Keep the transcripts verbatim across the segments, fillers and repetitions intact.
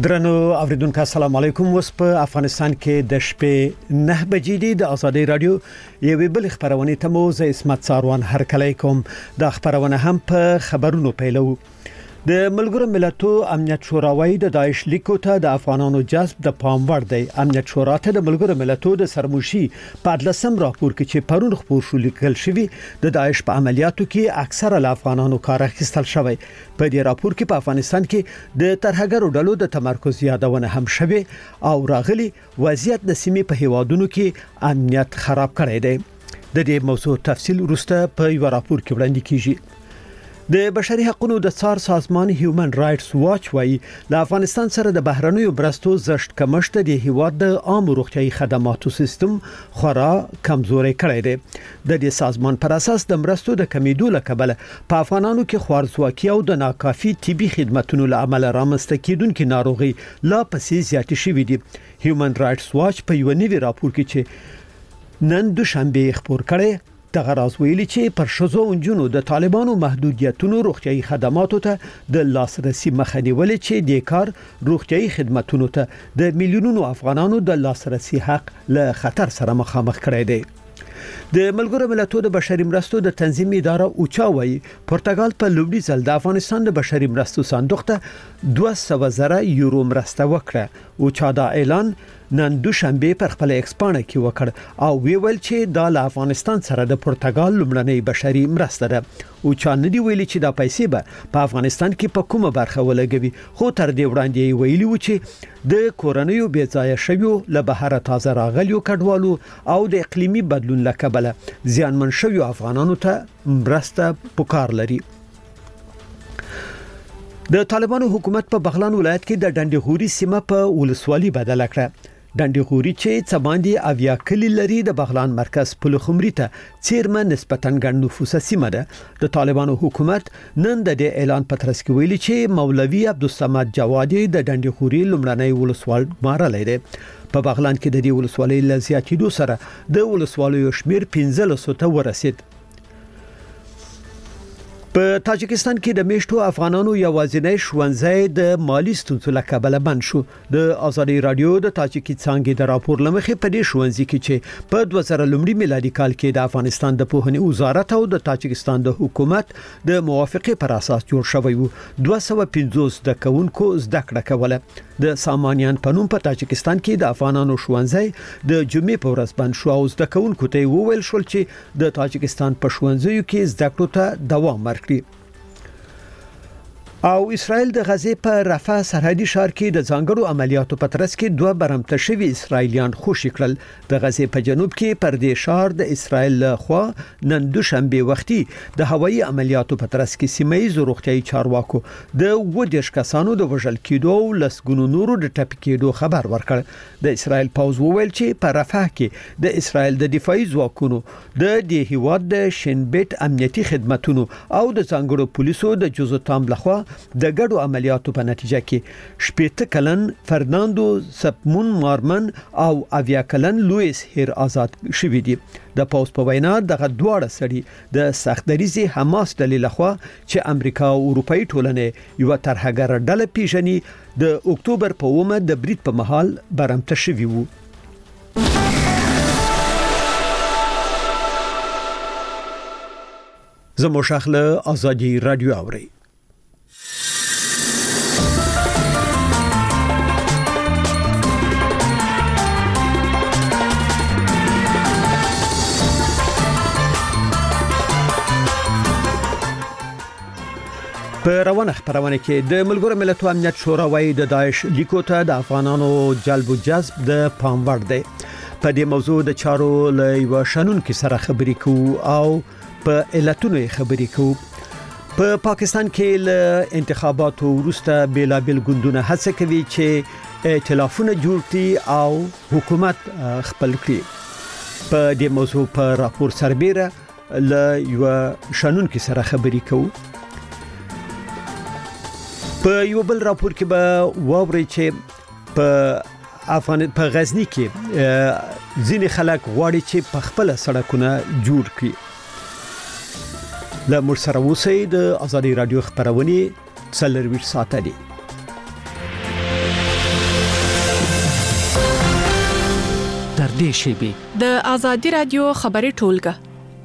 درنو اوریدونکو السلام علیکم. اوس په افغانستان کې د شپې نه بجې دي. د ازادي رادیو یوې بل خبرونه ته مو زه اسمت ساروان هرکلی کوم. د خبرونه هم په خبرونو پیلو. د ملګرو ملتونو امنیت شورا وايي د داعش لیکو ته د افغانانو جذب د پام وړ دی. امنیت شورا ته د ملګرو ملتونو د سرموشي په لسم راپور کې چې پرون خبر شو لیکل شوی د داعش په عملیاتو کې اکثره ل افغانانو کار اخیستل شوی. په دې راپور کې په افغانستان کې د ترهګرو ډلو د تمرکز یادونه هم شوی او راغلي وضعیت د سیمې په هیوادونو کې امنیت خراب کړی دی. د دې موضوع تفصیل وروسته په یو راپور کې وړاندې کیږي. د بشري حقوقو د څار سازمان هیومن رائټس واچ وايي د افغانستان سره د بهرنیو برستو زشت کمښت د هیواد د عام روغتيایي خدماتو سیستم خورا کمزوري کړی دی. د دې سازمان پر اساس د مرستو د کمیدو لکبله په افغانانو کې خوارزواکي او د ناکافي طبي خدماتو لامل رامنځته کیدونکو ناروغي لا پسې زیاتې شوې دي. هیومن رائټس واچ په یو نوي راپور کې چې نن دوشنبه خبر کړي دغه راز ویلي چې پر شذو انجونو د طالبانو محدودیتونو روغتيایي خدماتو ته د لاسرسي مخه نیولې چې د کار روغتيایي خدماتو ته د میلیونونو افغانانو د لاسرسي حق له خطر سره مخامخ کړی دی. د ملګرو ملتونو د بشري مرستو د تنظیم اداره اوچا وايي پرتګال په لومړي ځل د افغانستان د بشري مرستو صندوق ته دوه سوه زره یورو مرسته وکړه. اوچا دا اعلان نن دوشنبه پر خپل ایکسپانه کې وکړ او ویل چې د افغانستان سره د پرتګال لومړنۍ بشري مرسته ده. او چا نه دی ویلي چې دا پیسې به په افغانستان کې په کومه برخه ولګوي، خو تر دې وړاندې ویلي و چې د کورنیو بې ځایه شویو له بهر تازه راغلیو کډوالو او د اقلیمي بدلون له کبله زیانمن شویو افغانانو ته مرسته پکار لري. د طالبانو حکومت په بغلان ولایت کې د ډنډغوري سیمه په ولسوالۍ بدل کړه. ډنډغوري چې څباندې اویا کلی لري د بغلان مرکز پلخمري ته چیرمه نسبتاً ګڼ نفوسه سیمه ده. د طالبانو حکومت نن د دې اعلان په ترڅ کې ویلي چې مولوي عبدالصمد جوادي د ډنډغوري لومړنۍ ولسوال مارلې ده. په بغلان کې د دې ولسوالۍ له زیاتېدو سره د ولسوالیو شمیر پنځه لسو ته ورسید. په تاجکستان کې د میشتو افغانانو یوازینی ښوونځی د مالی ستونزو له کبله بند شو. د ازادي رادیو د تاجکي څانګې د راپور لمخې په دې ښوونځي کې چې په دوه زره لومړي میلادي کال کې د افغانستان د پوهنې وزارت او د تاجکستان د حکومت د موافقې پر اساس جوړ شوی وو، دوه سوه پنځوس د کوونکو زده کړه کوله. د سامانیان په نوم په تاجکستان کې د افغانانو ښوونځی د جمعې په ورځ بند شو او زده کوونکو ته وویل شول چې د تاجکستان په ښوونځیو کې زده کړو ته دوام ورکړي. او اسرائیل د غزې په رفح سرحدي ښار کې د ځانګړو عملیاتو په ترڅ کې دوه برمته شوي اسرائیلیان خوشي کړل. د غزې په جنوب کې پر دې ښار د اسرائیل خوا نن دوشنبه وختي د هوایي عملیاتو په ترڅ کې سیمایي روغتيایي چارواکو د اووه دېرش کسانو د وژل کېدو او لسګونو نورو د ټپي کېدو خبر ورکړ. د اسرائیل پوځ وویل چې په رفح کې د اسرائیل د دفاعي ځواکونو د دې هیواد د شینبټ امنیتي خدماتونو او د ځانګړو پولیسو د جزو تام لخوا د ګډو عملیاتو په نتیجه کې شپږ کلن فرناندو سپمون مارمن او اویا کلن لوئیس هیر آزاد شوی دي. د پوز په وینا دغه دواړه سړي د سختدریزي حماس ډلې لخوا چې امریکا او اروپאי ټولنې یو ترهګر ډله پیژني د اکتوبر په اومه د برید په محل برمته شوی وو. زمو شخله ازادي رادیو اوري. په روانه خبرونه کې د ملګرو ملتونو امنیت شورا وايي د داعش لیکو ته د افغانانو جلب او جذب د پام وړ دی. په دې موضوع د چارو له یو شنونکو سره خبرې کوو او په علتونو خبرې کوو. په پا پاکستان کې له انتخاباتو وروسته بیلابل ګوندونه هڅه کوي چې ائتلافونه جوړ کړي او حکومت خپل کړي. په دې موضوع په راپور سربېره له یو شنونکو سره خبرې کوو. په یو بل راپور کې به واوري چې په افغان په غزنی کې ځینې خلک غواړي چې په خپل سړکونه جوړ کړي. له موږ سره اوسئ. د ازادي رادیو خبرونه څلرویشت ساعته دي. نږدې شي. د آزادي رادیو خبري ټولګه.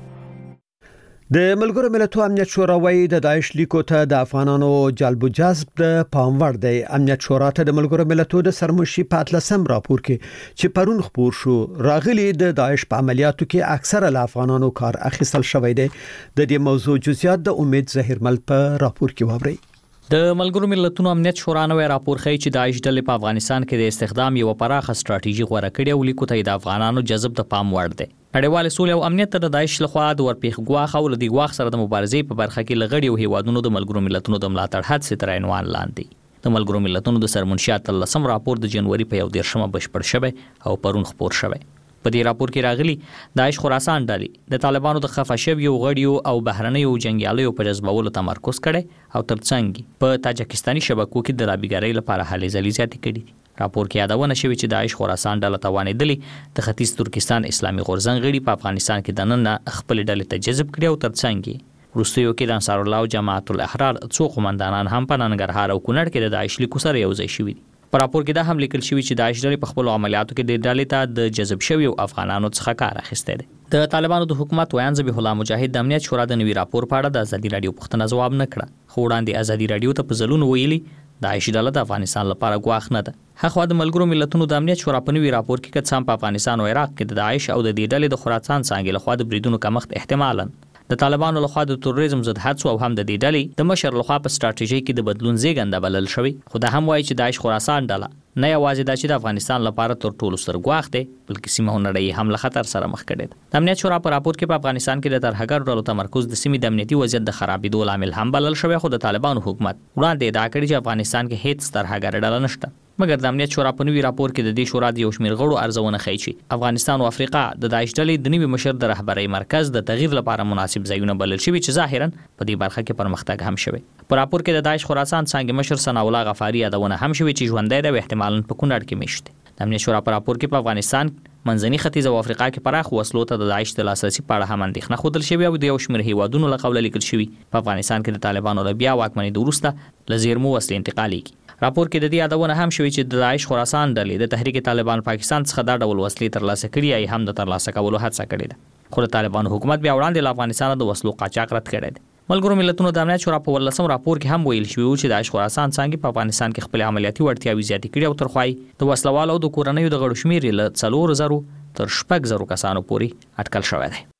د ملګرو ملتونو امنیت شورا وايي د داعش لیکو ته د افغانانو جلب و جذب د پام وړ دی. امنیت شورا ته د ملګرو ملتونو د سرمنشي په اتلسم راپور کې چې پرون خبر شو راغلي د داعش په عملیاتو کې اکثره له افغانانو کار اخیستل شوی دی. د دې موضوع جزئیات د امید ظهیرمل په راپور کې ووري. د ملګرو ملتونو امنیت شورا نوې راپور ښیي چې داعش ډلې په افغانستان کې د استخدام یو پراخه ستراتیژي غوړه کړې او لیکو ته د افغانانو جذب د پام وړ دی. نړیوال سولې او امنیت ته د داعش لخوا د ورپېښ ګواښ او د ګواښ سره د مبارزې په برخه کې لغړی او هیوادونو د ملګرو ملتونو د ملاتړ هڅې تر عنوان لاندې د ملګرو ملتونو د سرمنشي اتلسم راپور د جنوري په یو دیرشمه بشپړ شوی او پرون خبر شوی. په دې راپور کې راغلي داعش خراسان ډلې د طالبانو د خفه شویو غړیو او بهرنیو جنگیالیو په جذبولو تمرکز کړي او ترڅنګ په تاجکستاني شبکو کې د لابیګرۍ لپاره هلې ځلې زیاتې کړي دي. راپور کې یادونه شوې چې داعش خراسان ډله توانېدلې د ختیځ ترکستان اسلامي غورځنګ غړي په افغانستان کې د نن خپل ډلې ته جذب کړي او ترڅنګ وروستیو کې د انصار الله او جماعت الاحرار څو قومندانان هم په ننګرهار او کونړ کې د داعش لیکو سره یو ځای شوي دي. په راپور کې دا هم لیکل شوی چې داعش ډلې په خپل عملیاتو کې د ډلې ته د جذب شویو افغانانو څخه کار اخیستی دی. د طالبانو د حکومت ویان ذبیح الله مجاهد د امنیت شورا د نوي راپور په اړه د ازادي رادیو پوښتنه ځواب نه کړه، خو وړاندې ازادي رادیو ته په ځلونو ویلي داعش ډله د افغانستان لپاره ګواښ نه ده. هغه د ملګرو ملتونو د امنیت شورا په نوي راپور کې کڅام په افغانستان او عراق کې د داعش او د دې ډلې د خراسان څنګه لخوا د بریدونو کمښت احتمالاً د طالبانو لخوا د تروریزم ضد هڅو او هم د دې ډلې د مشر لخوا په ستراتیژي کې د بدلون زیږنده بلل شوی. خو دا هم وایي چې داعش خراسان ډله نه یوازې د چې د افغانستان لپاره تر ټولو ستر ګواښ دی بلکې سیمه نړۍ هم له خطر سره مخ کړي. د امنیت شورا په راپور کې په افغانستان کې د ترهګر ډلو تمرکز د سیمې د امنیتي وضعیت د خرابېدو لامل هم بلل شوی، خو د طالبانو حکومت وړاندې ادعا کړې چې افغانستان کې هیڅ ترهګر ډله نشته. مګر د امنیت شورا په نوي راپور کې د دې شورا د یو شمېر غړو ارزونه ښیي چې افغانستان او افریقا د داعش ډلې د نوي مشر د رهبرۍ مرکز د تغییر لپاره مناسب ځایونه بلل شوي چې ظاهرا په دې برخه کې پرمختګ هم شوی. په راپور کې د داعش خراسان څنګه مشر ثناء الله غفاري یادونه هم شوی چې ژوندی دی او احتمالاً په کونړ کې میشته. د امنیت شورا په راپور کې په افغانستان منځني ختیځ او افریقا کې پراخ وسلو ته د داعش د لاسرسي په اړه هم اندېښنه ښودل شوې او د یو شمېر هیوادونو له قوله لیکل شوي په افغانستان کې د طالبانو له بیا واکمنېدو وروسته له زیرمو وسلې انتقالېږي. راپور کې د دې یادونه هم شوې چې د داعش خراسان ډلې د تحریک طالبان پاکستان څخه دا ډول وسلې ترلاسه کړي یا هم د ترلاسه کولو هڅه کړې ده. خو د طالبانو حکومت بیا وړاندې له افغانستان د وسلو قاچاق رد کړی دی. ملګرو ملتونو د امنیت شورا په ولسم راپور کې هم ویل شوی چې داعش خراسان څنګه په افغانستان کې خپل عملیاتي وړتیاوې زیاتې کړي او ترخوای د وسلوالو او د کورنیو د غړو شمېر له څلور زرو تر شپږ زرو کسانو پورې اټکل شوی دی.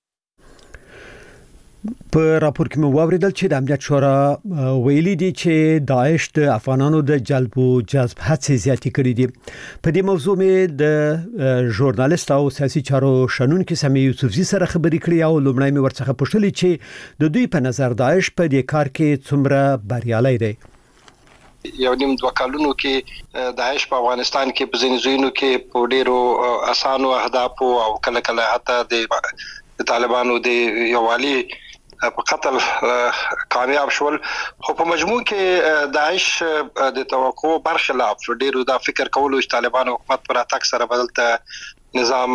په راپور کې مو واوریدل چې د امنیت شورا ویلي دي چې داعش د افغانانو د جلب او جذب هڅې زیاتې کړې دي. په دې موضوع مې د ژورنالیست او سیاسي چارو شنونکو سمي یوسفزي سره خبرې کړې او لومړی مې ورڅخه پوښتلې چې د دوی په نظر داعش په دې کار کې څومره بریالي دی. یو نیم دوه کلونو کې داعش په افغانستان کې په ځینو کې په ډیرو اسانو اهدافو او کله کله حتی د طالبانو د یووالي په قتل کامیاب شول، خو په مجموع کې داعش د توقع برخلاف ډیرو دا فکر کولو چې طالبان حکومت پر اتاک سره بدلته نظام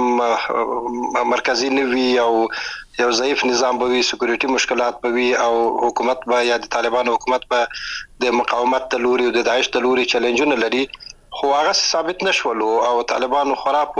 مرکزی نوي او یو ضعیف نظام به وي، سکیورټي مشکلات به وي او حکومت به یا د طالبانو حکومت به د مقاومت د لوري او د داعش د لوري چیلنجونه لري، خو هغه ثابت نشولو او طالبانو خراب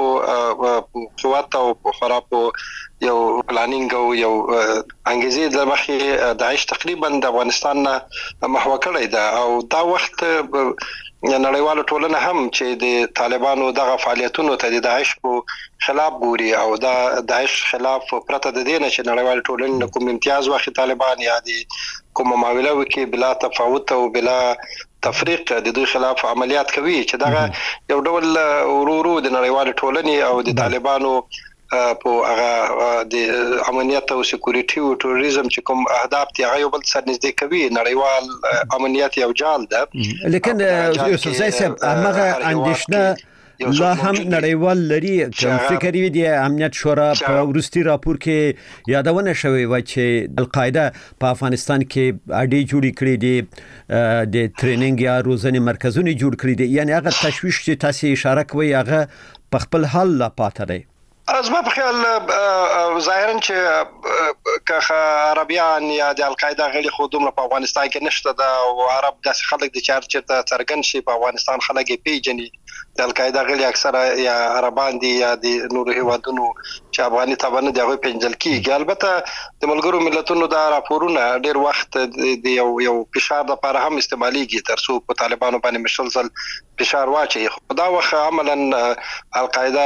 قوت او خراب یو پلانینګ او یو انګیزه د مخې داعش تقریبا د افغانستان نه محو کړی دا او دا وخت نړیواله ټولنه هم چې د طالبانو دغه فعالیتونو ته د داعش په خلاف ګوري او دا داعش خلاف پرته د دې نه چې نړیواله ټولنه کوم امتیاز واخی طالبان یا د کوم معامله وکي بلا تفاوت او بلا تفریق د دوی خلاف عملیات کوي چې دغه یو ډول ورورو د نړیواله ټولنې او د طالبانو په هغه د امنیت او سکیورټي او ټوریزم چې کوم اهداف دی هغه یو بل سره نږدې کوي. نړیوال امنیت یو جال ده، لیکن یوسف زای صاحب هغه اندیشنه لا هم نړیوال لري. کوم فکر وی دی امنیت شورا په ورستي راپور کې یادونه شوی و چې القاعده په افغانستان کې اډي جوړی کړې دي، د ټریننګ یا روزنې مرکزونه جوړ کړی دي، یعنی هغه تشویش چې تاسو اشاره کوي هغه په خپل حال لا پاتې دی. از ما په خیال ظاهرا چې که عربيان یا د القاعده غلي خودم په افغانستان کې نشته دا او عرب داسې خلک د چارچ ته څرګند شي په افغانستان خلک پیژني د القاعده غړي اکثره یا عربان دي یا د نورو هیوادونو چې افغاني تابانه دی هغه پنځل کیږي. البته د ملګرو ملتونو دا راپورونه ډیر وخت د یو یو فشار د لپاره هم استعماليږي ترڅو په طالبانو باندې مشلزل فشار واچي. خدا وخت عملاً القاعده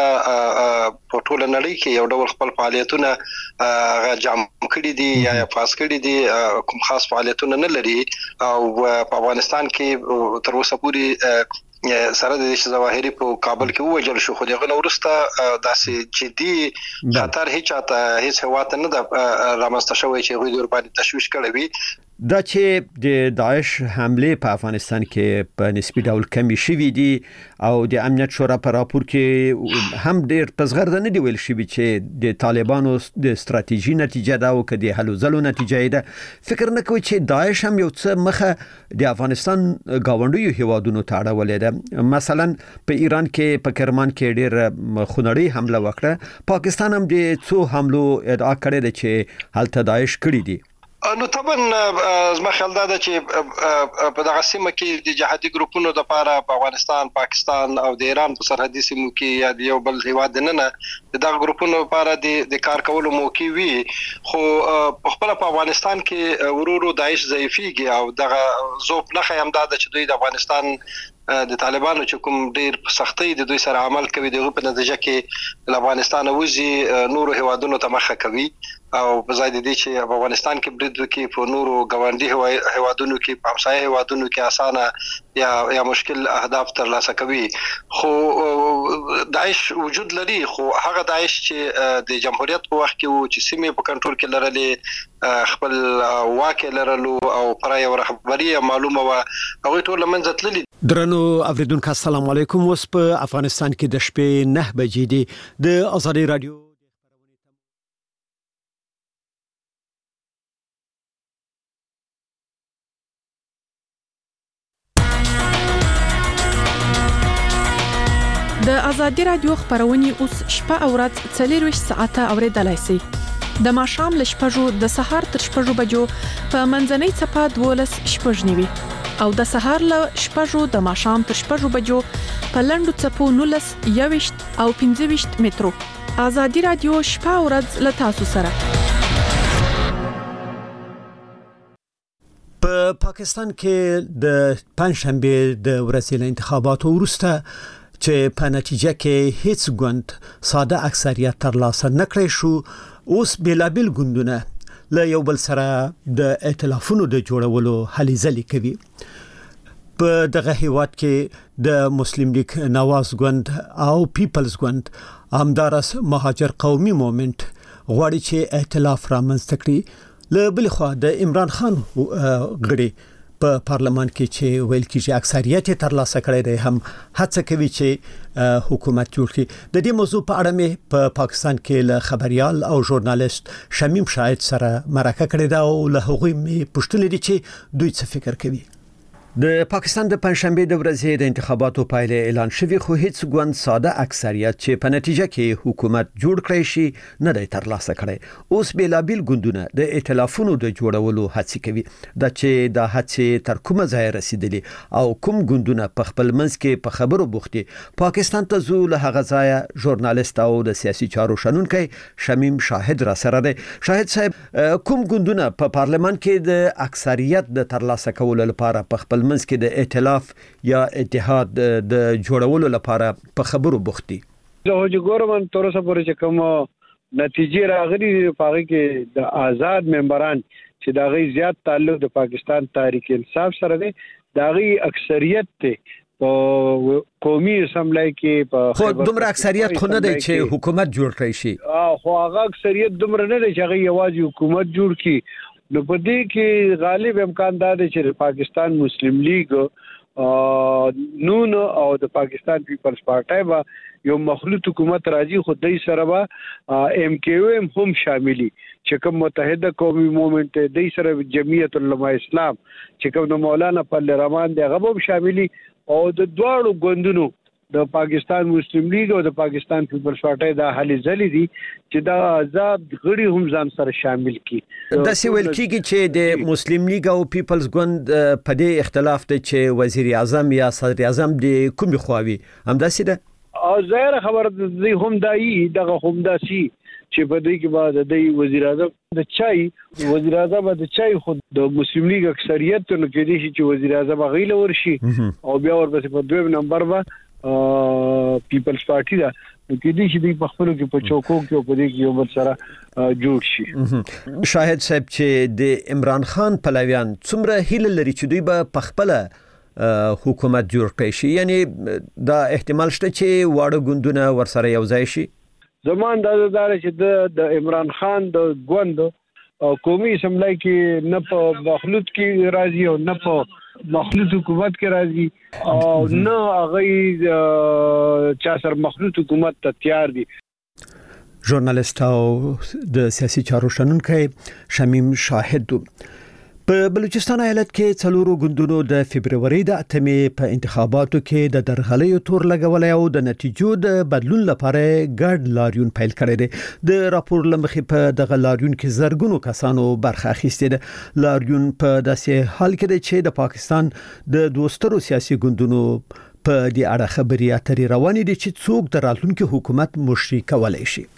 په ټول نړۍ کې یو ډول خپل فعالیتونه جام کړي دي یا پاس کړي دي، کوم خاص فعالیتونه نه لري او په افغانستان کې تر اوسه پورې سره د دې ظواهري په کابل کې ووجل شو، خو دغه نورسته داسې جدي خطر هیڅ اته هیڅ هوات نه د رامنځته شوی چې غوډ ور باندې تشویش کړی وي. دا چې د داعش حمله په افغانستان کې په نسبی ډول کمی شوې دي او د امنیت شورا په راپور کې هم ډېر پزغرد نه دی ویل شوی چې د طالبانو د استراتیژي نتیجه دا او کدي حل زلو نتیجه ده. فکر نه کوي چې داعش هم یو څه مخه د افغانستان گاونډیو هیوادونو ته اړولې ده. مثلا په ایران کې په کرمان کې ډېر خونړی حمله وکړه، پاکستان هم د څو حملو ادعا کړې ده چې هلته داعش کړی دي. نو طبعا زما خیال دا چې په دغه سیمه کې د جهادي ګروپونو د لپاره په افغانستان، پاکستان او د ایران په سرحدي سیمو کې یا د یو بل هیواد نه نه د دغه ګروپونو لپاره د کار کولو موقع وي، خو په خپل په افغانستان کې ورورو داعش ضعیفيږي او دغه زوب نه خیم دا چې دوی د افغانستان د طالبانو چې کوم ډیر سختي د دوی سره عمل کوي دغه په نتیجه کې افغانستان وځي نورو هیوادونو ته مخه کوي او په ځای د دې چې افغانستان کې برید کې په نورو ګاونډي هیوادونو کې په همسایه هیوادونو کې اسانه یا یا مشکل اهداف ترلاسه کوي. خو داعش وجود لري، خو هغه داعش چې د جمهوریت په وخت کې و چې سیمه په کنټرول کې لرلې، خپل واکه لرلو او پر یو رهبری معلومه و هغه ټول منځ تللی. درنو اوریدونکو السلام علیکم. اوس په افغانستان کې د شپې نه بجې دي. د آزادي رادیو د آزادي رادیو خبرونه اوس شپه او ورځ څلور ساعته اوریدلای شئ. د ماښام ل شپږو د سهار تر شپږو بجو په منځنۍ چپه دولس شپږنیوي او د سهار ل شپږو د ماښام تر شپږو بجو په لندو چپو نولس یويشت او پنځه ویشت مترو. آزادي رادیو شپه او ورځ ل تاسو سره. په پاکستان کې د پنځشنبه د ورځې له انتخاباتو وروسته چې په نتیجه کې هیڅ ګوند ساده اکثریت ترلاسه نکړی شو، اوس بیلابل ګوندونه له یو بل سره د ائتلافونو د جوړولو هلې ځلې کوي. په دغه هیواد کې د مسلم لیگ نواز ګوند او پیپلز ګوند همدارس مهاجر قومي مومنت غواړي چې ائتلاف رامنځته کړي. له بل خوا د عمران خان غړي په پارلمان کې چې ویل کېږي اکثریت ترلاسه کړی دی هم هڅه کوي چې حکومت جوړ کړي. د دې موضوع په اړه مې په پاکستان کې له خبريال او ژورنالیست شمیم شاهد سره مرکه کړې ده او له هغوی مې پوښتنه دي چې دوی څه فکر کوي. د پاکستان د پنځشنبه د ورځې د انتخاباتو پایله اعلان شوی، خو هیڅ ګوند ساده اکثریت چې په نتیجه کې حکومت جوړ کړی شي نه دی ترلاسه کړی. اوس بیلابل ګوندونه د ائتلافونو د جوړولو هڅه کوي. دا چې د هڅې تر کومه ځای رسیدلی او کوم ګوندونه په خپل منځ کې په خبرو بوختي. پاکستان ته زو له هغه ځای ژورنالیست او د سیاسي چارو شنونکي شمیم شاهد را سره دی. شاهد صاحب، کوم ګوندونه په پارلمان کې د اکثریت د ترلاسه کولو لپاره په خپل منځ کې د ائتلاف یا اتحاد د جوړولو لپاره په خبرو بوختي؟ زه هوجو ګورم تر اوسه پورې چې کوم نتیجې راغلي په هغه کې د آزاد ممبران چې دا غي زیات تعلق د پاکستان تحریک انصاف سره دی، دا غي اکثریت ته په قومي اسمبلی کې په خو دومره اکثریت خو نه دی چې حکومت جوړ کړي شي. خو هغه اکثریت دومره نه دی چې هغه یوازې حکومت جوړ کړي. نو په دې کې غالب امکان دا دی چې پاکستان مسلم لیگ نون او د پاکستان پیپلز پارټي با یو مخلوط حکومت راځي، خو دای سره با ایم کیو ایم هم شاملي چې کوم متحده قومي موومنت دای سره جمعیت العلماء اسلام چې کوم مولانا فضل الرحمن دی هغه هم شاملي او د دواړو ګوندونو د پاکستان مسلم لیگ او د پاکستان پیپلز پارټي د هلې ځلې دي چې دا آزاد غړي هم ځان سره شامل کړي. د سی ویل کېږي چې د مسلم لیگ او پیپلز ګوند په دې اختلاف دی چې وزیر اعظم یا صدر اعظم د کومې خواوي همداسې ده. او ظاهر خبر دی هم دایي دغه هم داسي چې په دې کې بعد د وزیر اعظم د چای وزیر اعظم د چای خود د مسلم لیگ اکثریت نو کې دي چې وزیر اعظم غیله ورشي او بیا ورپسې په دویم نمبر به پیپلز پارټي دا کې دي چې په خپل کې په چوکو کې په دې کې یو بل سره جوړ شي. شاهد صاحب چې د عمران خان پلویان څومره هیله لري چې دوی به په خپل حکومت جوړ کړي شي، یعنی دا احتمال شته چې واړه ګوندونه ورسره یو ځای شي؟ زمان دا دار چې د عمران خان د ګوند قومي اسمبلی کې نه په مخلوط کې راځي او نه په مخلوط حکومت کې راځي او نه هغه چا سره مخلوط حکومت ته تیار دي. ژورنالیست او د سیاسي چارو شنونکی شمیم شاهد. په بلوچستان ایالت کې څلورو ګوندونو د فبرवरी د اتمې په انتخاباتو کې د درغلیو تور لګولای او د نتیجو د بدلون لپاره ګډ لاریون پیل کړی دی. د راپور لمخې په دغه لاریون کې زرګونو کسانو برخه اخیستې ده. لاریون په داسې حال کې دی چې د پاکستان د دوسترو سیاسي ګوندونو په دې اړه خبري اترې روانې دي چې څوک د راتلونکي حکومت مشري کولای شي.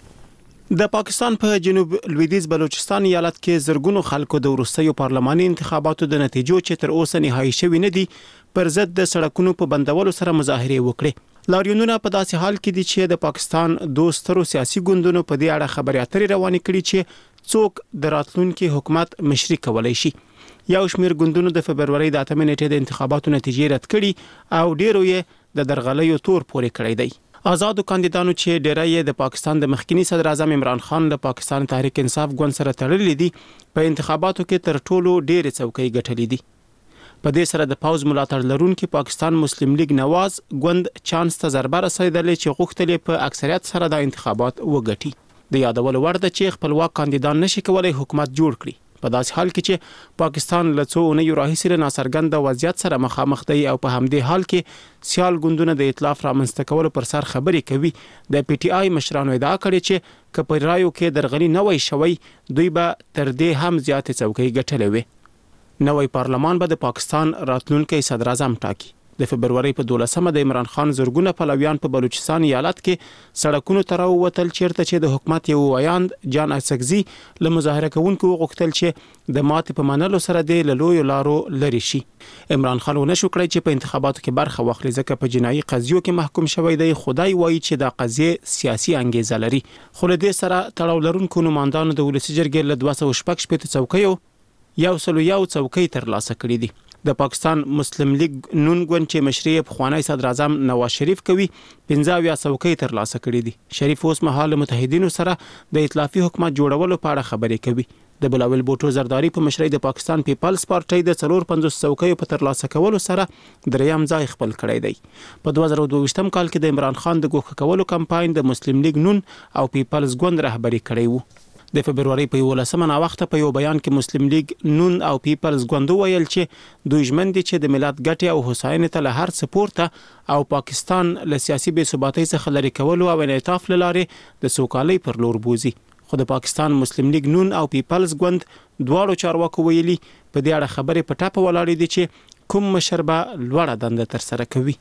د پاکستان په پا جنوب لویدیځ بلوچستان ایالت کې زرګونو خلکو د وروستیو پارلماني انتخاباتو د نتیجو چې تر اوسه نهایی شوی نه دي پر ضد د سړکونو په بندولو سره مظاهره وکړي. لاریونونه په داسې حال کې دي چې د پاکستان دوسترو سیاسي ګوندونو په دې اړه خبري اترې روانې کړي چې څوک د راتلونکي حکومت مشري کولای شي. یو شمېر ګوندونو د فبرवरी د اتمې نیټې د انتخاباتو نتیجې رد کړي او ډیرو یې د درغلیو تور پورې کړی دی. آزادو کاندیدانو چې ډیری یې د پاکستان د مخکنی صدر اعظم عمران خان له پاکستان تحریک انصاف ګوند سره تړلې دي په انتخاباتو کې تر ټولو ډېرې څوکۍ ګټلې دي. په دې سره د پاوز ملاتړ لرونکي پاکستان مسلم لیگ نواز ګوند چانس ته ضربه رسیدلې چې غوښتل په اکثریت سره د انتخابات وګټي. د یادولو وړ ده چې خپلواک کاندیدان نشي کولای حکومت جوړ کړي په داسې حال کې چې پاکستان له څو اونیو راهیسې له ناڅرګنده وضعیت سره مخامخ دی او په همدې حال کې سیال ګوندونه د ائتلاف رامنځته کولو پر سر خبرې کوي. د پی ټی آی مشرانو ادعا کړې چې که په رایو کې درغلي نه وای شوی دوی به تر دې هم زیاتې څوکۍ ګټلې وي. نوی پارلمان به د پاکستان راتلونکي صدر اعظم ټاکي. د فبرवरी په دولسمه د عمران خان زرګونه پلویان په بلوچستان ایالت کې سړکونو ته راووتل چیرته چې د حکومت یو ویاند جان اسکزي له مظاهره کوونکو غوښتل چې د ماتې په منلو سره د لویو لارو لري شي. عمران خان ونه شو کړی چې په انتخاباتو کې برخه واخلي ځکه په جنایي قضیو کې محکوم شوی دی. خدای وایي چې دا قضیه سیاسي انګیزه لري. خو له دې سره تړاو لرونکو نمائندانو د ولسی جرګې له دوه سوه شپږ شپېته څوکیو یو سلو یو څوکۍ ترلاسه کړې دي. د پاکستان مسلم لیگ نون ګوند چې مشري پخوانی صدر اعظم نواز شریف کوي پنځه اویا څوکۍ ترلاسه کړې دي. شریف اوس مهال متحدینو سره د ائتلافي حکومت جوړولو په اړه خبرې کوي. د بلاول بوټو زرداری په مشرۍ د پاکستان پیپلز پارټي د څلور پنځوس څوکیو په ترلاسه کولو سره دریم ځای خپل کړی دی. په دوه زره دوه ویشتم کال کې د عمران خان د ګوښه کولو کمپاین د مسلم لیگ نون او پیپلز ګوند رهبری کړی وو. د فبرवरी په یولسمه ناوخته په یو بیان کې مسلم لیگ نون او پیپلز ګوند ویل چې دوی ژمن دي چې د ملت ګټې او هوساینې ته له هر څه پورته او پاکستان له سیاسي بې ثباتۍ څخه لرې کولو او انعطاف له لارې د سوکالۍ پر لور بوزي. خو د پاکستان مسلم لیگ نون او پیپلز ګوند دواړو چارواکو ویلي په دې اړه خبرې په ټاپه ولاړې دي چې کوم مشر به لوړه دنده ترسره کوي.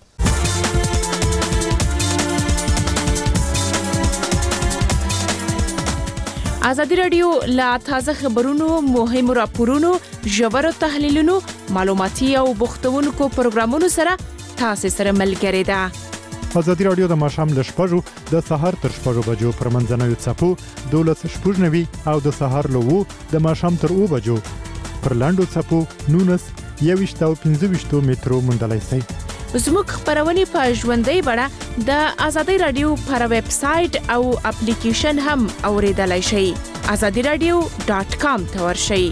ازادي رادیو لا تازه خبرونو مهمو راپورونو ژورو تحلیلونو معلوماتي او بوختونکو پروګرامونو سره تاسو سره ملګری ده. ازادي رادیو د ماښام ل شپږو د سهار تر شپږو بجو پر منځنوي څپو دولس شپږ نوي او د سهار له وو د ماښام تر اوه بجو پر لاندو څپو نونس یويشت او پنځه ویشت مترو مونډلای سي. زموږ خبرونه په ژوندۍ بڼه د ازادي رادیو پر ویب سټ او اپلیکیشن هم اوریدلای شئ. azadi radio dot com ته ورشئ.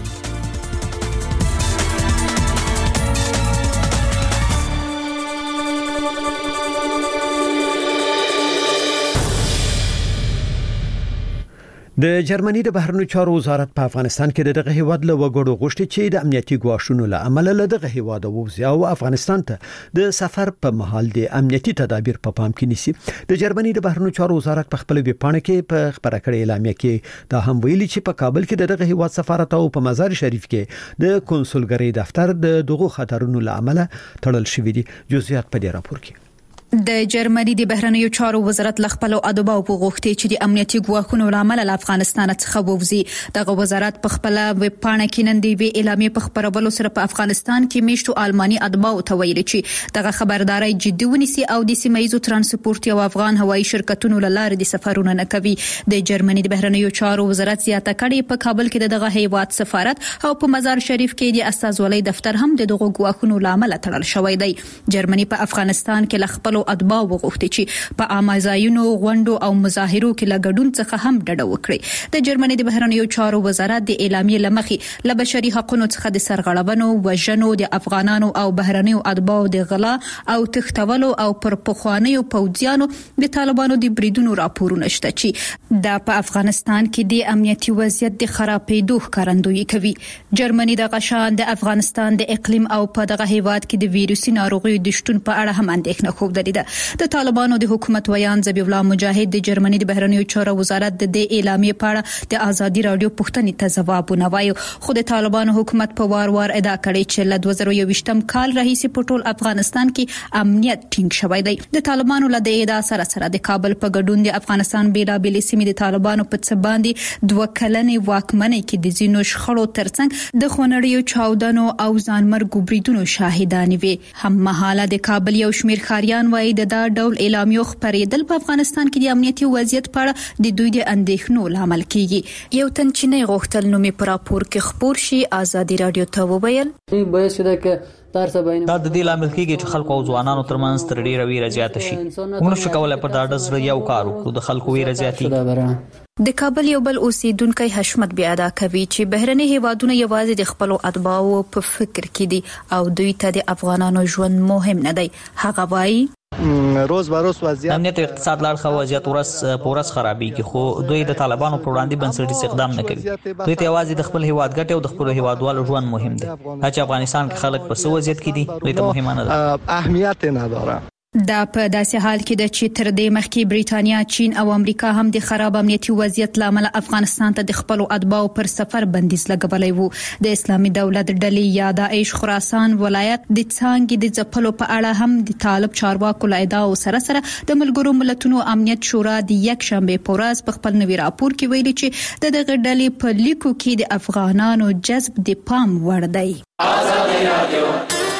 د جرمني د بهرنیو چارو وزارت په افغانستان کې دغه هیواد له وګړو غوښتي چې د امنیتي ګواښونو له امله له دغه هیواد ووځي او افغانستان ته د سفر په مهال د امنیتي تدابیر په پام کې نیسي. د جرمني د بهرنیو چارو وزارت په خپل ویبپاڼه کې په خبره کړې اعلامیه کې دا هم ویلي چې په کابل کې د دغه هیواد سفارت او په مزار شریف کې د کنسولګرۍ دفتر د دغه خطرونو له امله تړل شوی دي. جزئیات په دې راپور کې. د جرمني د بهرنیو چارو وزارت لخپل او ادبا او غوښتي چې د امنیتي ګواښونو لامل له افغانستان څخه ووځي. دغه وزارت په خپل ویب پاڼه کې نن دی وی اعلامیه په خبرولو سره په افغانستان کې میشتو آلماني ادبا او تویل چې دغه خبرداري جدي ونیسي او د سیمایزو ترانسپورت او افغان هوایي شرکتونو لاره د سفرونه نه کوي. د جرمني د بهرنیو چارو وزارت زیاته کړي په کابل کې دغه هیواد سفارت او په مزار شریف کې د استازولۍ دفتر هم د دغه ګواښونو لامل تړل شوی دی. جرمني په افغانستان کې لخپل ادبا وغوښتي چې په امازایونو غونډو او مظاهرو کې لګډون څخه هم ډډه وکړي. د جرمني د بهرنیو چارو وزارت د اعلامیې لمخې له بشري حقوقو څخه د سرغړونو وژنو د افغانانو او بهرنیو ادبا د غلا او تختولو او پر پخوانیو پوځیانو د طالبانو د بریدونو راپورونه شته چې د په افغانستان کې د امنیتي وضعیت د خرابېدو ښکارندویي کوي. جرمني د غشان د افغانستان د اقلیم او په دغه هیواد کې د ویروسي ناروغیو د شتون په اړه هم اندېښنه خوده ده. د طالبانو د حکومت ویان ذبیح الله مجاهد د جرمني د بهرنیو چارو وزارت د دې اعلامیې په اړه د ازادي رادیو پوښتنې ته ځواب ونوایو. خو د طالبانو حکومت په وار وار ادعا کړې چې له دوه زره یوویشتم کال راهیسې په ټول افغانستان کې امنیت ټینګ شوی دی. د طالبانو له دې ادعا سره سره د کابل په ګډون د افغانستان بیلابېلې سیمې د طالبانو په څ باندې دوه کلنې واکمنۍ کې د زینو شخړو ترڅنګ د خونړیو چاودنو او ځانمرګ بریدونو شاهدان وي. هم مهاله د کابل یو شمیر خاریان وایي د دا ډول اعلامیو خبرېدل په افغانستان کې د امنیتي وضعیت په اړه د دوی د اندېښنو لامل کیږي. یو تن چې نه غوښتل نو می پر راپور کې خبر شي ازادي رادیو ته وویل باید شوه کې دا د دې لامل کېږي چې خلکو او ځوانانو ترمنځ تر ډیره ویره زیاته شي. موږ نشو کولای په دا ډول یو کار وکړو د خلکو ویره زیاتې. د کابل یو بل اوسیدونکو حشمت بیا ادا کوي چې بهرني هیوادونه یوازې د خپل اتباعو په فکر کې دي او دوی ته د افغانانو ژوند مهم نه دی. هغه وایي روز به روز وضعیت امنیت اقتصاد لار خو وضعیت ورس پورس خرابېږي خو دوی د طالبانو پر وړاندې بنسټیز اقدام نه کوي. دوی ته یوازې د خپل هیواد ګټه او د خپل هیوادوالو ژوند مهم دي. چې افغانستان کې خلک په څه وضعیت کې دي دوی ته مهمه نه ده. اهمیت نه داره. دا په داسې حال کې د چې تر دې مخکې بریټانیا، چین او امریکا هم د خراب امنیتي وضعیت لامل افغانستان ته د خپل اتباعو پر سفر بندیز لګولای وو. د اسلامي دولت ډلې یا داعش خراسان ولایت د څنګه د ځپلو په اړه هم د طالب چارواکو له ادعاو سره سره د ملګرو ملتونو امنیت شورا د یک شنبه په ورځ په خپل نوي راپور کې ویلي چې د دغه ډلې په لیکو کې د افغانانو جذب د پام وړ دی. ازادي رادیو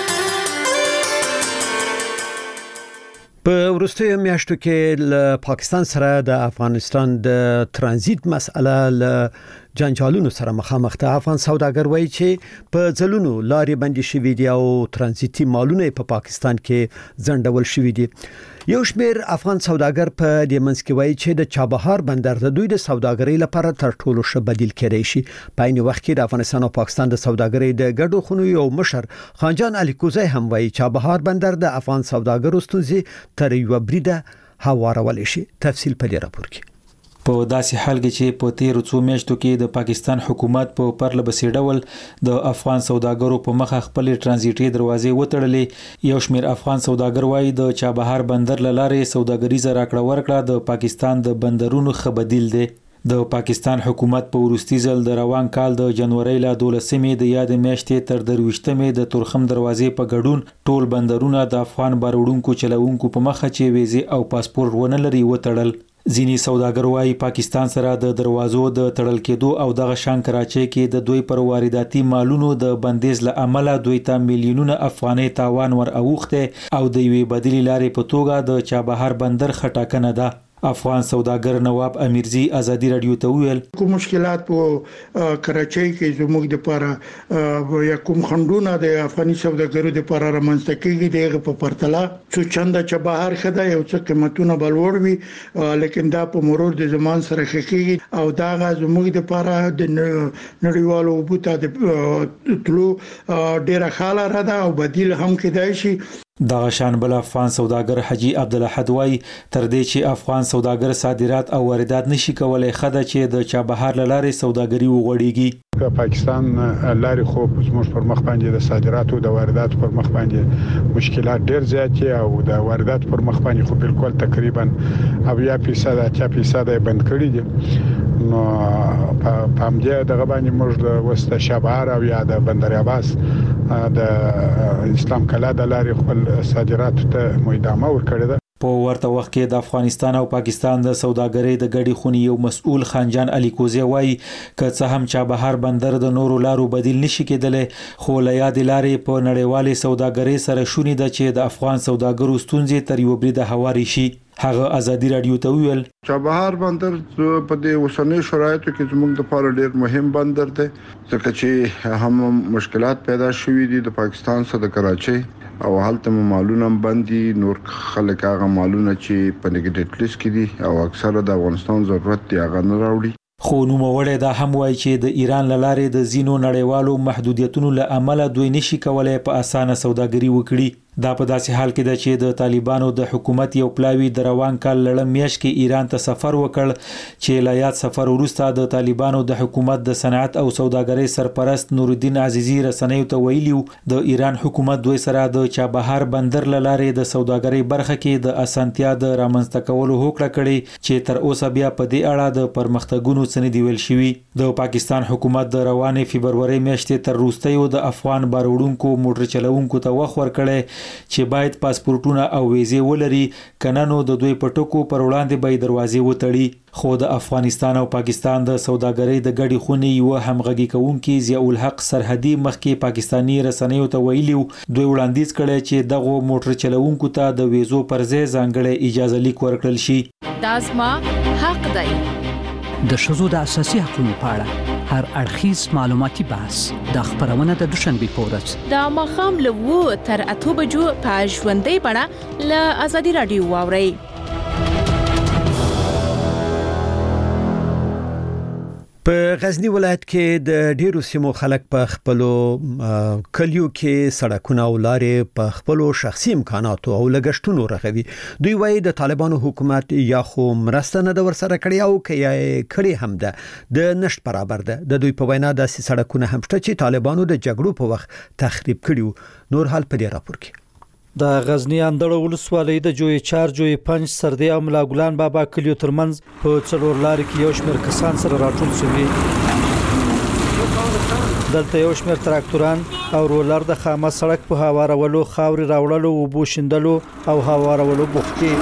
په وروستیو میاشتو کې له پاکستان سره د افغانستان د ترانزیت مسأله له جنجالونو سره مخامخ ده. افغان سوداګر وایي چې په ځلونو لارې بندي شوې دي او ترانزیتي مالونه په پا پاکستان کې ځنډول شوې دي. یو شمیر افغان سوداګر په دې منځ کې وایي چې د چابهار بندر د دوی د سوداګرۍ لپاره تر ټولو ښه بدیل کېدای شي. په عین وخت کې د افغانستان او پاکستان د سوداګرۍ د ګډو خونو یو مشر خانجان علي کوزی هم وایي چابهار بندر د افغان سوداګرو ستونزې تر یو بریده هوارول شي. تفصیل په دې راپور کې. په داسې حال کې چې په تیر څو میاشتو کې د پاکستان حکومت په پرله پسې ډول د افغان سوداګرو په مخه خپل ترانزیټي دروازې وتړلې. یو شمیر افغان سوداګر وایي د چابهار بندر لاره سوداګریزه راکړه ورکړه د پاکستان د بندرونو ښه بدیل دی. د پاکستان حکومت په وروستي ځل د روان کال د جنوري له دولسمې د یاد میاشتې تر درویشتمې د تورخم دروازې په ګډون ټول بندرونه د افغان بارودونکو چلوونکو په مخه چې ویزه او پاسپورت ونه لري وتړل. ځینی سوداګر وايي پاکستان سره د دروازو د تړل کېدو او دغه شان کراچۍ کې د دوی پر وارداتي مالونو د بندیز له امله دوی ته میلیونونه افغاني تاوان ور اوخته او د یوې بدیل لارې په توګه د چابهار بندر خټاکنه ده. افغان سوداګر نواب امیرزی ازادي رادیو ته ویل کوم مشکلات په کراچۍ کې زموږ د لپاره یا کوم خندونه د افغاني سوداګرو د لپاره رامنځته کیږي دغه په پرتله څو چنده چې بهر خدای یو څه قیمتونه بلوړ وي لیکن دا په مرور د زمان سره خکېږي او دا غا زموږ د لپاره د نړیوالو بوته د تلو ډیره خاله را ده او بدیل هم کېدای شي. دغه شان بل افغان سوداګر حجی عبدالاحد وای تر دې چې افغان سوداګر صادرات او واردات نشي کولای خدای چې د چابهار لارې سوداګري وغوړيږي. پاکستان لارې خو زموږ پر مخ باندې د صادراتو او د وارداتو پر مخ باندې مشکلات ډېر زیات دي او د وارداتو پر مخ باندې خو بالکل تقریبا اویا فیصد اتیا فیصد بند کړی دي. نو په پامدې دغه باندې موږ د وسته شابهار او یا د بندر عباس د اسلام کلا د لارې خپل صادراتو ته مېدامه ورکړې ده. په ورته وخت کې د افغانستان او پاکستان د سوداګرۍ د ګډي خونی یو مسؤل خانجان علي کوزي وایي که څه هم چابهار بندر د نورو لارو بدیل نشي کېدلی خو له یاد لارې په نړیوالې سوداګرۍ سره شونې ده چې د افغان سوداګرو ستونزې تر یو بریده هواري شي. هغه ازادي رادیو ته ویل چابهار بندر په دې اوسنۍ شرایطو کې زموږ لپاره ډېر مهم بندر دی ځکه چې هم مشکلات پیدا شوې دي د پاکستان سره د کراچۍ او هلته مالونه باندې نور خلک هغه مالونه چې په نیګیټیو لیست کې دي او اکثره د افغانستان ضرورت دی هغه نه راوړي. خو نوموړی دا هم وایي چې د ایران له لارې د زینو نړیوالو محدودیتونو له امله دوی نشي کولای په اسانه سوداګري وکړي. دا په داسې حال کې ده چې د طالبانو د حکومت یو پلاوی د روان کال لړم میاشت کې ایران ته سفر وکړ چې له یاد سفر وروسته د طالبانو د حکومت د صنعت او سوداګرۍ سرپرست نور الدین عزیزی رسنیو ته ویلیو د ایران حکومت دوی سره د چابهار بندر له لارې د سوداګرۍ برخه کې د اسانتیا د رامنځته کولو هوکړه کړې چې تر اوسه بیا په دې اړه د پرمختګونو څه نه دی ویل شوي. د پاکستان حکومت د روانې فبرورۍ میاشتې تر وروستیو د افغان باروړونکو موټر چلوونکو ته وخت ورکړی چې باید پاسپورتونه او ویزې ولري کنه نو د دوی په ټکو پر وړاندې به دروازې وتړي. خو د افغانستان او پاکستان د سوداګرۍ د ګډي خونی یو همغږي کوونکي ضیاء الحق سرحدي مخکې پاکستانی رسنیو ته ویلیو دوی وړاندیز کړي چې دغه موټر چلوونکو ته د ویزو پر ځای ځانګړی اجازه لیک ورکړل شي. دا زما حق دی. د ښځو د اساسي حقوقو په اړه هر اړخیز معلوماتي بحث د خبرونه د دوشنبه په ورځ د ماښام له اوه تر اته بجو په ژوندۍ بڼه له ازادي رادیو واورئ. په غزنی ولایت کې د ډیرو سیمو خلک په خپلو کلیو کې سړکونه او لارې په خپلو شخصي امکاناتو او لګښتونو رغوي. دوی وایي د طالبانو حکومت یا خو مرسته نه د ورسره کړی او کې یا کړی هم ده د نشټ برابر ده. د دوی په وینا داسې سړکونه هم شته چې طالبانو د جګړو په وخت تخریب کړیو. نور حال په دې راپور کې د غزنی اندړ ولسوالۍ د جوی چار جوی پنځ سردی او ملا ګلان بابا کلیو ترمنځ په څلور لارې کې یو شمېر کسان سره راټول شوي. دلته یو شمېر تراکتوران او رولر د خامه سړک په هوارولو خاوري راوړلو او بو شیندلو او هوارولو بوختي.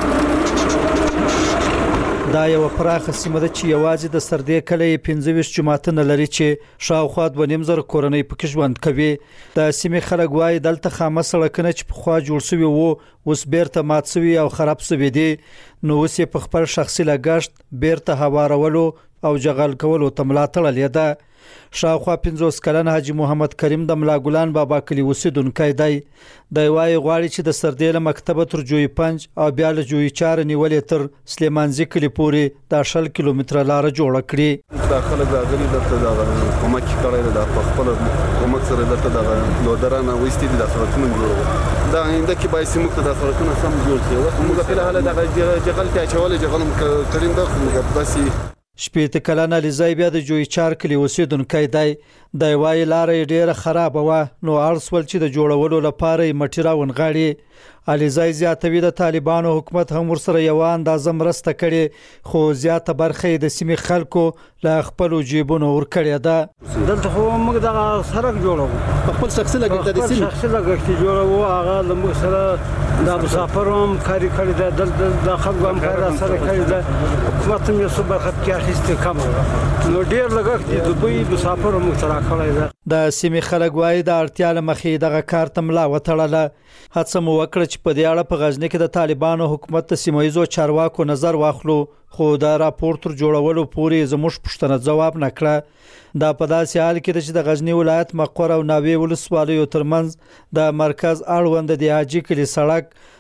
دا یو پراخه سیمه ده چې یوازې د سردی کلی پنځه ویشت جماعتونه لري چې شاوخوا دوه نیم زره کورنۍ پکې ژوند کوي. د سیمې خلک وایي دلته خامه سړکونه چې پخوا جوړ شوي وو اوس بیرته مات شوي او خراب شوي دي. نو اوس یې په خپل شخصي لګښت بیرته هوارولو او جغل کولو ته ملا تړلې ده. شاوخوا پنځوس کلن حاجی محمد کریم د ملا ګلان بابا کلی اوسیدونکی دی. د وای غواړي چې د سردی له مکتبه تر جوی پنځ او بیا له جوی چار نیولې تر سلیمانزي کلی پورې د شل کیلومتره لار جوړ کړي. داخله غاغلی دلته د کومک کړی د خپل کومک سره دلته د لودرانه وستې د سرکونو جوړو دا انده کې بای سیمه د سرکونو سم جوړ شي. موږ په حاله د جغل کې اچول جغل کریم د موږ بس شپېته کلن علیزای بیا د جوی چار کلی اوسیدونکی دی. د وای لارې ډیره خراب و نو ارسول چې د جوړولو لپاره مټیرا ونغاړي. علیزای زیاتوي د طالبانو حکومت هم ورسره یو اندازه مرسته کړي خو زیاته برخه د سیمې خلکو له خپل جیبونو ور کړی ده. دلته خو موږ د سړک جوړو خپل شخصي لګښت د سیمې شخصي لګښت جوړو هغه د موږ سره د مسافروم کاری کړی ده دلته د خلکو هم کار سره کړی ده. حکومت هم یې څه برخه کې اخیسته کم نو ډیر لګښت د دوی مسافروم سره کړی ده. د سیمې خلک وایي د اړتیا لمخې دغه کار ته ملا وتړله. هڅه مو وکړه چې په دې اړه په غزنی کې د طالبانو حکومت د سیمایزو چارواکو نظر واخلو خو دا راپور تر جوړولو پورې زموږ پوښتنه جواب نکړه. دا په داسې حال کې چې د غزنی ولایت مقر او ناوې ولسوالیو ترمنځ د مرکز اړوند د حاجی کلی سړک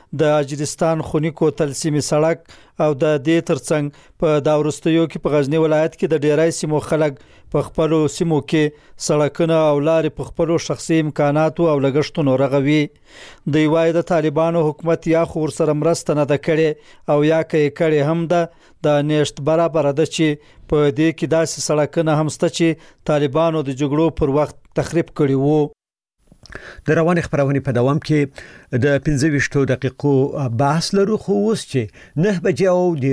د اجرستان خونیکو تلسیمي سړک او د دې ترڅنګ په دا ورستیو کې په غزنی ولایت کې د ډیرای سیمو خلک په خپل سیمو کې سړکونه او لارې په خپل شخصي امکاناتو او لګښتونو رغوي. د وای د طالبانو حکومت یا خور سره مرسته نه د کړي او یا کې کړي هم ده د نشټ برابر ده چې په دې کې داسې سړکونه هم ست چې طالبانو د جګړو پر وخت تخریب کړي وو. د روان خبرونه په دوام کې د پنځه ویشت دقیقو بحث لرو خو اوس چې نه بجې او